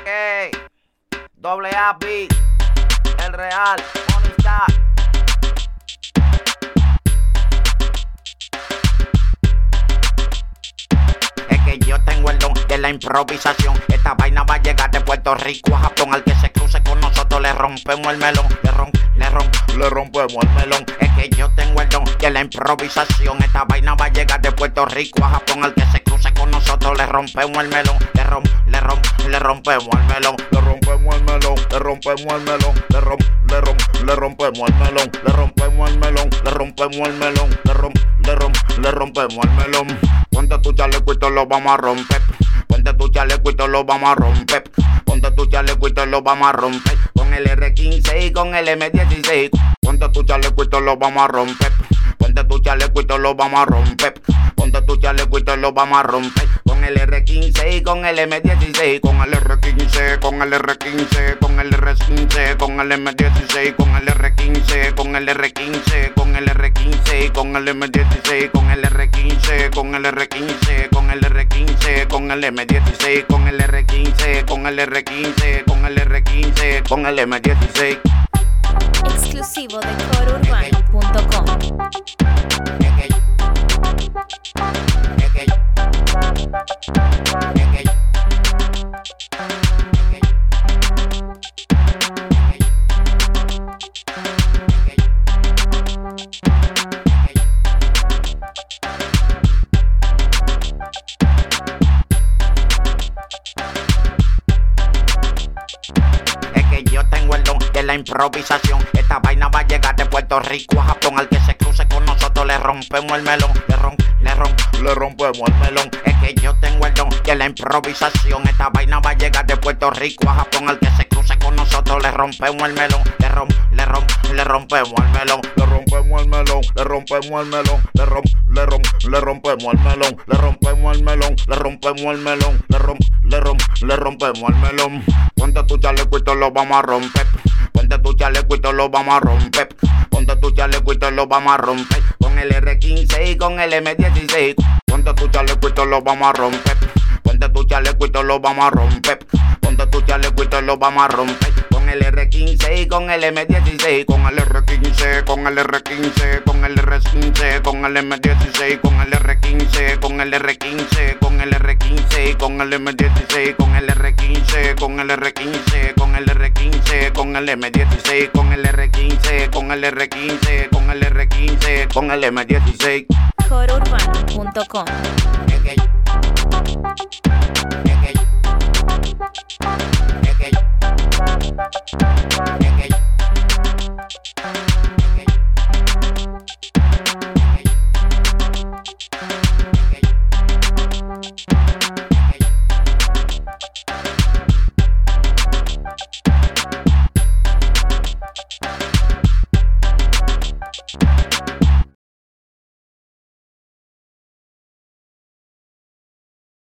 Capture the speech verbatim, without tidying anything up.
que doble A B, el real, bonita. Es que yo tengo el don de la improvisación. Esta vaina va a llegar de Puerto Rico a Japón. Al que se cruce con nosotros le rompemos el melón. Le rom, le rom, le rompemos el melón. Es que yo tengo el don de la improvisación. Esta vaina va a llegar de Puerto Rico a Japón. Al que se cruce con nosotros le rompemos el melón. Le rom, le rom, le rompemos el melón. Le rompemos el melón, le rompemos el melón. Le rom, le rom, le rompemos el melón. Le rompemos el melón, le rompemos el melón. Le rom, le rom, le rompemos el melón. Ponte tu chaleco y te lo vamos a romper. Ponte tu chaleco y te lo vamos a romper. Ponte tu chaleco y te lo vamos a romper. Con el R quince y con el M dieciséis. Ponte tu chaleco y te lo vamos a romper. Ponte tu chaleco y te lo vamos a romper. Ponte tu chaleco y te lo vamos a romper. Con el R quince y con el M dieciséis. Con el R quince, con el R quince, con el R quince, con el M dieciséis. Con el R quince, con el R quince, con el R quince, con el M dieciséis. Con el R quince, con el R quince, con el R quince, con el M dieciséis. Con el R quince, con el R quince, con el R quince, con el M dieciséis. Exclusivo de coro urbano punto com. La improvisación, esta vaina va a llegar de Puerto Rico a Japón. Al que se cruce con nosotros le rompemos el melón. Le rom, le rom, le rompemos el melón. Es que yo tengo el don de la improvisación. Esta vaina va a llegar de Puerto Rico a Japón. Al que se cruce con nosotros le rompemos el melón. Le rom, le rom, le rompemos el melón. Le rompemos el melón, le rompemos el melón. Le rom, le rom, le rompemos el melón. Le rompemos el melón, le rompemos el melón. Le rom, le rom, le rompemos el melón. Ponte tu chaleco y te lo vamos a romper. Ponte tu chaleco y te lo vamos a romper. Ponte tu chaleco y te lo vamos a romper. Con el R quince y con el M dieciséis. Ponte tu chaleco y te lo vamos a romper. Ponte tu chaleco y te lo vamos a romper. Ponte tu chaleco y te lo vamos a romper. Con el R quince y con el M dieciséis. Con el R quince, con el R quince, con el R quince, con el M dieciséis. Con el R quince, con el R quince, con el R quince, con el M dieciséis. Con el R quince, con el R quince, con el R quince, con el M dieciséis. Con el R quince, con el R quince, con el R quince, con el M dieciséis. coro urbano punto com. Es que, es que